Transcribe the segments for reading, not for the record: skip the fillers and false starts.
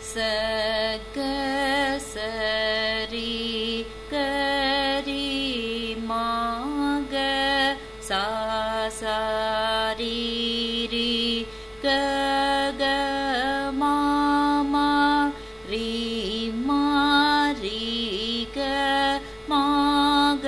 சக சரி கரி மாக சாசாரி கக மாமா ரீ மாரி க மாக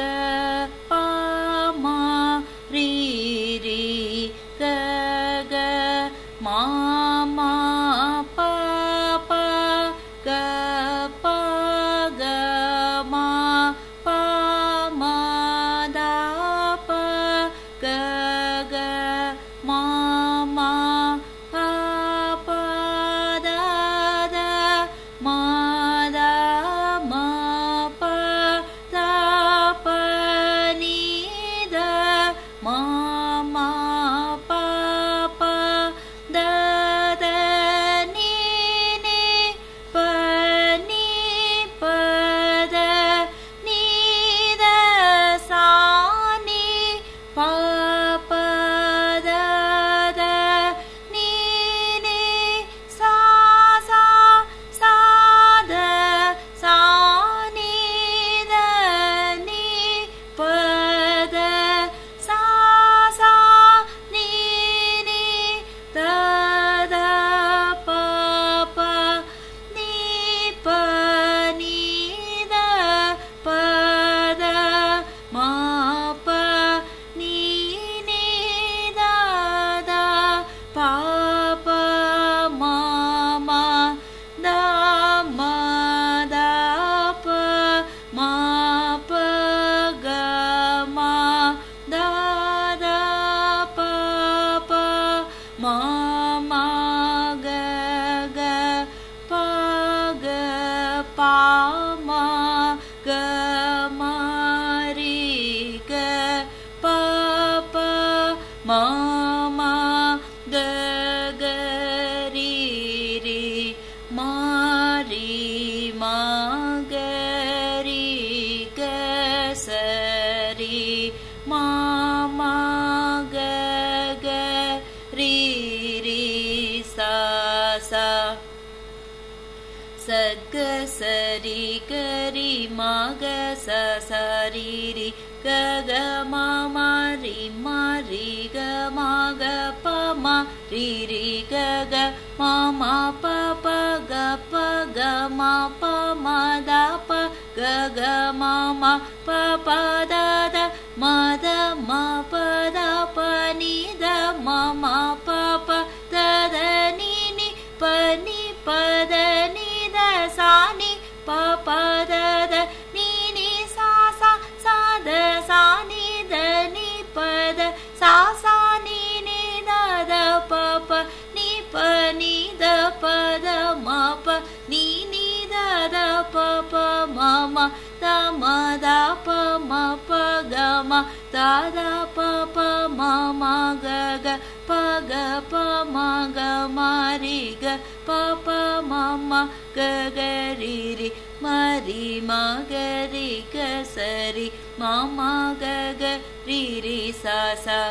பாமா ரீ ரீ கக மாமா பாபா க பக மா பாமா தாப கக மாமா பாபா தாத மாதா மாப தாப நீத மாமா பாப தத நீனே பனி பத நீத சானி பாப தத நீனே சாசா சாத சானித நீ பத சாசா நீனே தத பாப நீ பனித பத மாப நீனே தத பாப மாமா தம தப மாப கமா தத பாப மாமா கக பக பாமா கமாரி க பாப மாமா ககரி ரி மாரி மாகரி கசரி மாமா கக ரி ரி சாசா சக சரி கரி மாக சசரி ரி கக மாமா ரி மாரி க மாக பமா ரி ரி கக மாமா பப க பக மா பமா தப கக மாமா பப தத மத மப தப நித மாமா பப தத நீனி பனி பத நித சானி பப தத நீனி சாசா சாத சானி தனி பத சாசா நீனி தத பப நீ பனி த பத மப நீனி தத பப மம தம தப மப கம தத பப மம கக பக பம கமரி க பப மம ககரி ரி மரி மகரி கசரி மம கக ரி ரி சாசா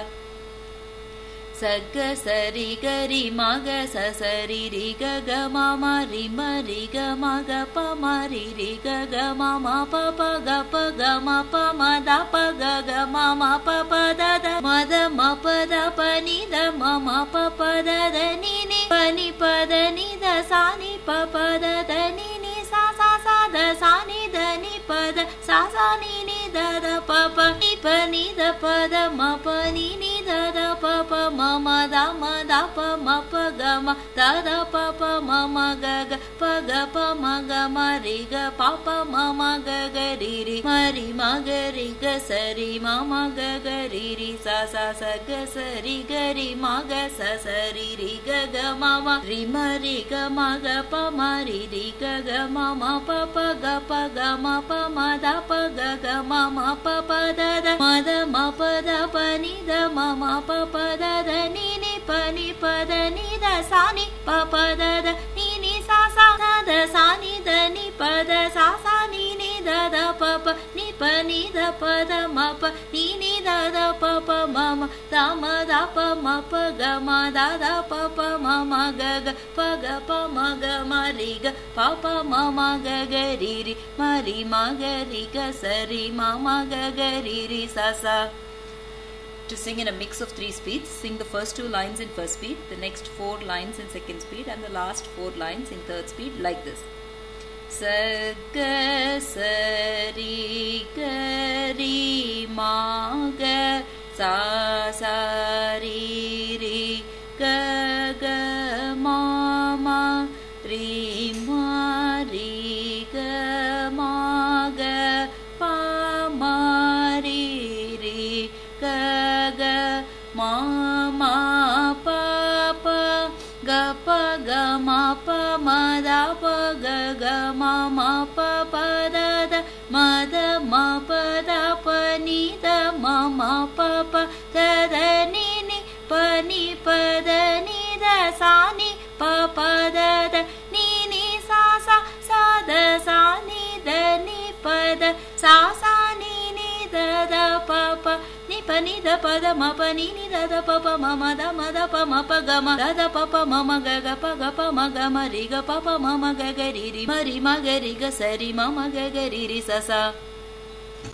சக சரி கரி மக சசரி ரி கக மம ரி மரி க மக பமரி ரி கக மம பப க பக ம பம தப கக மம பப தத மத மப தப நித மம பப தத நினி பனி பத நித சானி பப தத நினி சாசா சாத சானி தனி பத சாசா நினி தத பப நி பனி த பத மப நினி தத பப மம தம தப மப கம தத பப மம கக பக பம கம ரி க பப மம கக ரி ரி மரி மகரி க சரி மம கக ரி ரி சாசா சக சரி கரி மக சசரி ரி கக மம ரி மரி க மக பம ரி ரி கக மம பப க பக ம பம தப கக மம பப தத மத மப தப நித மம பப தத நீனி பனி பத நித சானி பப தத நீனி சாசா தத சானி தனி பத சாசா நீனி தத பப நி பனி த பத மப நீனி தத பப மம தம தப மப கம தத பப மம கக பக பம கம ri ga pa pa ma ma ga ga ri ri ma ga ri ga sa ri ma ga ga ri ri sa sa. To sing in a mix of 3 speeds, sing the first 2 lines in first speed, the next 4 lines in second speed, and the last 4 lines in third speed, like this. Sa ga sa ri ga ri ma ga sa sa ri ri ga ga ma ma ri ma ri ga ma ga pa ma ri ri ga ga ma ma pa pa ga pa ga ma pa ma da pa ga ga ma ma pa pa da da ma da ma pa da pa ni da ma ma pa pa da da ni ni pa ni pa da ni da sa ni pa pa da da ni ni sa sa sa da sa ni da ni pa da sa sa ni ni da da pa pa ni pa ni da pa da ma pa ni ni da da pa pa ma ma da pa ma pa ga ma da pa pa ma ma ga pa ma ga ma ri ga pa pa ma ma ga ga ri ri ma ga ri ga sa ri ma ga ga ri ri sa sa.